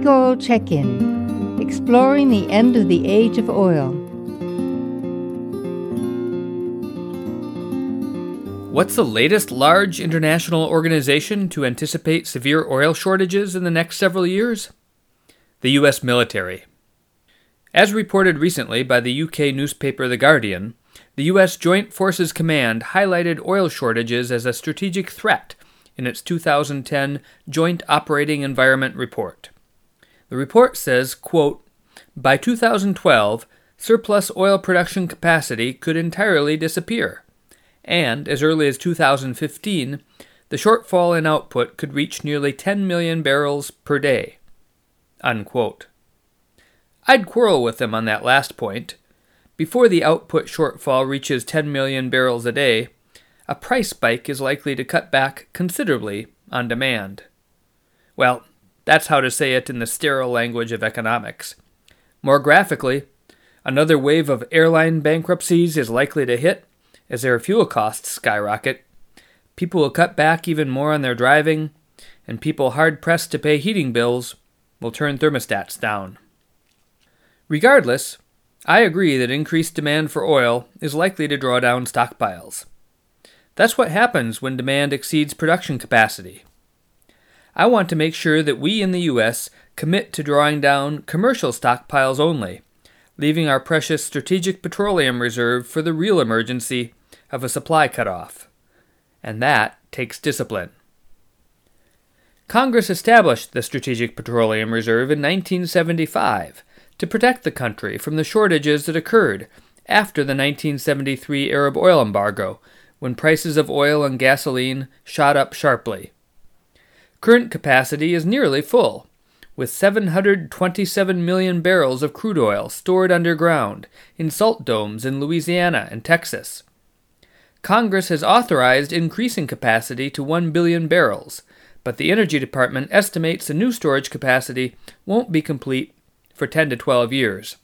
Big Oil Check-In, exploring the end of the age of oil. What's the latest large international organization to anticipate severe oil shortages in the next several years? The U.S. military. As reported recently by the UK newspaper The Guardian, the U.S. Joint Forces Command highlighted oil shortages as a strategic threat in its 2010 Joint Operating Environment Report. The report says, quote, "By 2012, surplus oil production capacity could entirely disappear, and as early as 2015, the shortfall in output could reach nearly 10 million barrels per day." Unquote. I'd quarrel with them on that last point. Before the output shortfall reaches 10 million barrels a day, a price spike is likely to cut back considerably on demand. Well, that's how to say it in the sterile language of economics. More graphically, another wave of airline bankruptcies is likely to hit as their fuel costs skyrocket. People will cut back even more on their driving, and people hard-pressed to pay heating bills will turn thermostats down. Regardless, I agree that increased demand for oil is likely to draw down stockpiles. That's what happens when demand exceeds production capacity. I want to make sure that we in the U.S. commit to drawing down commercial stockpiles only, leaving our precious strategic petroleum reserve for the real emergency of a supply cutoff. And that takes discipline. Congress established the Strategic Petroleum Reserve in 1975 to protect the country from the shortages that occurred after the 1973 Arab oil embargo, when prices of oil and gasoline shot up sharply. Current capacity is nearly full, with 727 million barrels of crude oil stored underground in salt domes in Louisiana and Texas. Congress has authorized increasing capacity to 1 billion barrels, but the Energy Department estimates the new storage capacity won't be complete for 10 to 12 years.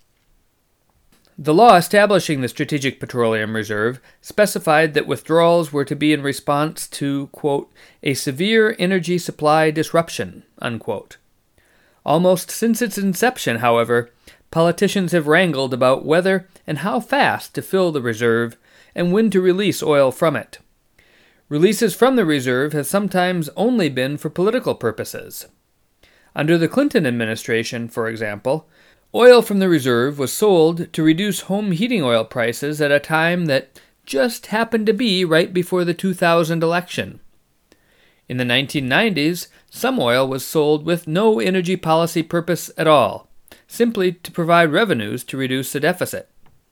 The law establishing the Strategic Petroleum Reserve specified that withdrawals were to be in response to, quote, "a severe energy supply disruption," unquote. Almost since its inception, however, politicians have wrangled about whether and how fast to fill the reserve and when to release oil from it. Releases from the reserve have sometimes only been for political purposes. Under the Clinton administration, for example, oil from the reserve was sold to reduce home heating oil prices at a time that just happened to be right before the 2000 election. In the 1990s, some oil was sold with no energy policy purpose at all, simply to provide revenues to reduce the deficit.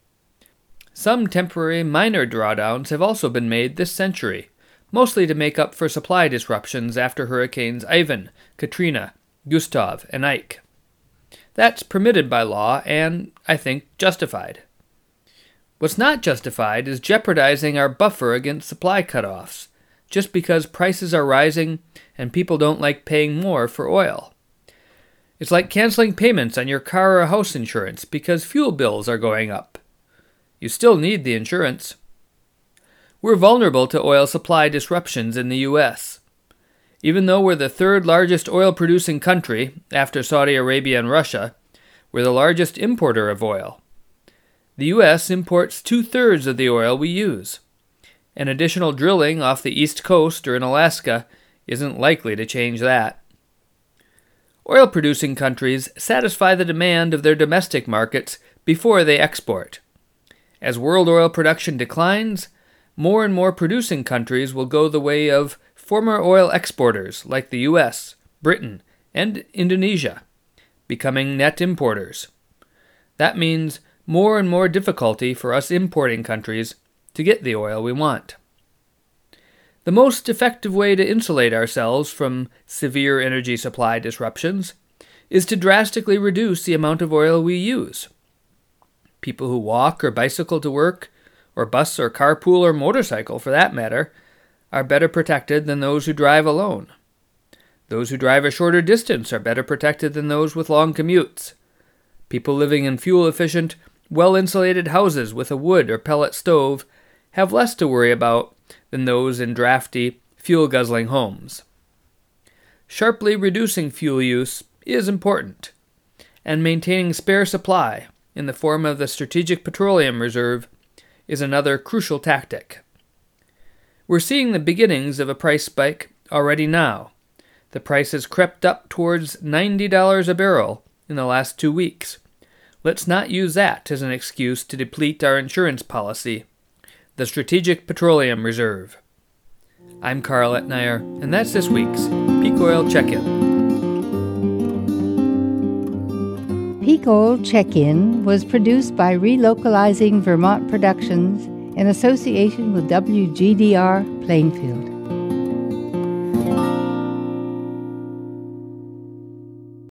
Some temporary minor drawdowns have also been made this century, mostly to make up for supply disruptions after Hurricanes Ivan, Katrina, Gustav, and Ike. That's permitted by law and, I think, justified. What's not justified is jeopardizing our buffer against supply cutoffs, just because prices are rising and people don't like paying more for oil. It's like canceling payments on your car or house insurance because fuel bills are going up. You still need the insurance. We're vulnerable to oil supply disruptions in the U.S. Even though we're the third largest oil-producing country, after Saudi Arabia and Russia, we're the largest importer of oil. The U.S. imports 2/3 of the oil we use. And additional drilling off the East Coast or in Alaska isn't likely to change that. Oil-producing countries satisfy the demand of their domestic markets before they export. As world oil production declines, more and more producing countries will go the way of former oil exporters like the U.S., Britain, and Indonesia, becoming net importers. That means more and more difficulty for us importing countries to get the oil we want. The most effective way to insulate ourselves from severe energy supply disruptions is to drastically reduce the amount of oil we use. People who walk or bicycle to work, or bus or carpool or motorcycle for that matter, are better protected than those who drive alone. Those who drive a shorter distance are better protected than those with long commutes. People living in fuel-efficient, well-insulated houses with a wood or pellet stove have less to worry about than those in drafty, fuel-guzzling homes. Sharply reducing fuel use is important, and maintaining spare supply in the form of the Strategic Petroleum Reserve is another crucial tactic. We're seeing the beginnings of a price spike already now. The price has crept up towards $90 a barrel in the last 2 weeks. Let's not use that as an excuse to deplete our insurance policy, the Strategic Petroleum Reserve. I'm Carl Etnier, and that's this week's Peak Oil Check-In. Peak Oil Check-In was produced by Relocalizing Vermont Productions in association with WGDR Plainfield.